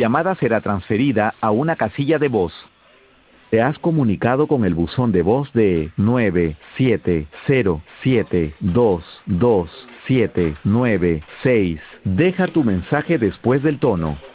llamada será transferida a una casilla de voz. Te has comunicado con el buzón de voz de 970722796. Deja tu mensaje después del tono.